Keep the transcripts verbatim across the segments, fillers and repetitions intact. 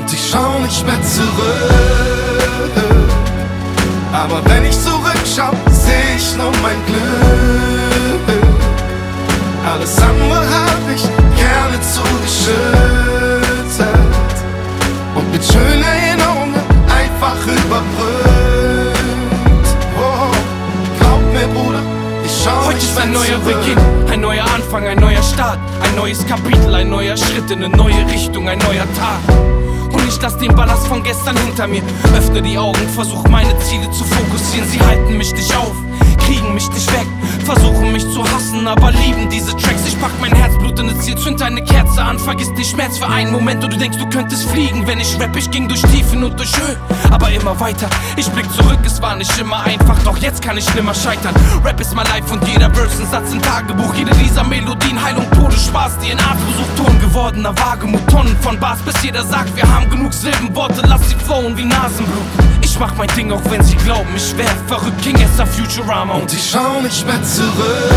und ich schau nicht mehr zurück. Aber wenn ich zurückschau, seh ich nur mein Glück. Alles andere hab ich gerne zugeschüttet und mit schönen Erinnerungen einfach überbrückt. Oh, glaub mir, Bruder, ich schau Heute nicht ist mehr ein neuer zurück. Beginn, ein neuer Anfang, ein neuer Start, ein neues Kapitel, ein neuer Schritt in eine neue Richtung, ein neuer Tag. Und ich lass den Ballast von gestern hinter mir. Öffne die Augen, versuch meine Ziele zu fokussieren. Sie halten mich nicht auf, kriegen mich nicht weg, versuchen mich zu hassen, aber lieben diese Tracks. Ich pack mein Herzblut in das Ziel, zünd eine Kerze an, vergiss den Schmerz für einen Moment und du denkst, du könntest fliegen. Wenn ich rap, ich ging durch Tiefen und durch Höhen, aber immer weiter. Ich blick zurück, es war nicht immer einfach, doch jetzt kann ich nimmer scheitern. Rap ist mein Life und jeder Verse ein Satz im Tagebuch. Jede dieser Melodien, Heilung, Tode, Spaß, D N A-Versuch, Ton gewordener Wagemut. Tonnen von Bars, bis jeder sagt, wir haben genug Silben, Worte, lass sie flowen wie Nasenblut. Ich mach mein Ding, auch wenn sie glauben, ich wär verrückt. King S A Futurama Und ich schau nicht mehr zurück.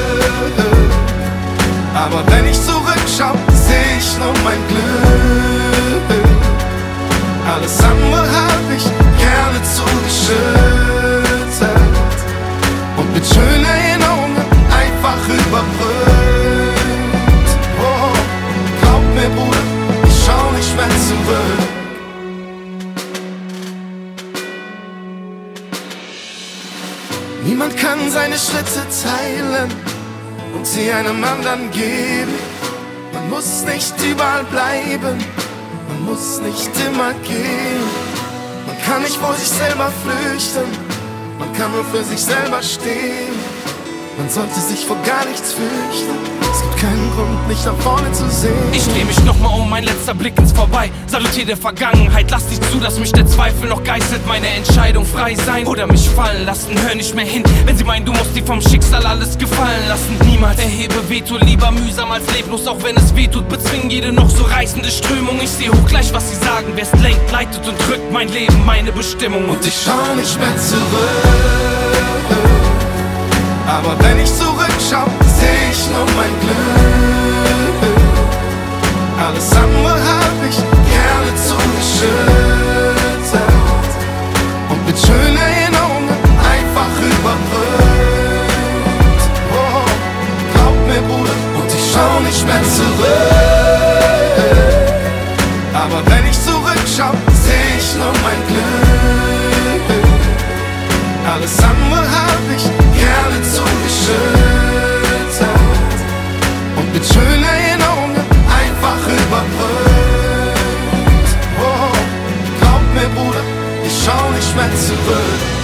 Aber wenn ich zurückschau, seh ich nur mein Glück. Alles andere hab ich gerne zugeschüttet und mit schönen Erinnerungen einfach überbrückt. Oh, glaub mir, Bruder, ich schau nicht mehr zurück. Niemand kann seine Schritte teilen und sie einem anderen geben. Man muss nicht überall bleiben, man muss nicht immer gehen. Man kann nicht vor sich selber flüchten, man kann nur für sich selber stehen. Man sollte sich vor gar nichts fürchten, es gibt keinen Grund, nicht nach vorne zu sehen. Ich dreh mich nochmal um, mein letzter Blick ins Vorbei. Salutier der Vergangenheit, lass nicht zu, dass mich der Zweifel noch geißelt. Meine Entscheidung, frei sein oder mich fallen lassen. Hör nicht mehr hin, wenn sie meinen, du musst dir vom Schicksal alles gefallen lassen. Niemals erhebe Veto, lieber mühsam als leblos, auch wenn es wehtut. Bezwingen jede noch so reißende Strömung. Ich seh hoch gleich, was sie sagen, wer's lenkt, leitet und drückt mein Leben, meine Bestimmung. Und ich schau nicht mehr zurück. Aber wenn ich zurückschau, seh ich nur mein Glück. Alles andere hab ich gerne zugeschüttet und mit schönen Erinnerungen einfach überbrückt. Oh, glaub mir, Bruder, und ich schau nicht mehr zurück. Aber wenn ich zurückschau, seh ich nur mein Glück. Alles andere hab ich gerne zugeschüttet und mit schönen Erinnerungen einfach überbrückt. Oh, glaub mir, Bruder, ich schau nicht mehr zurück.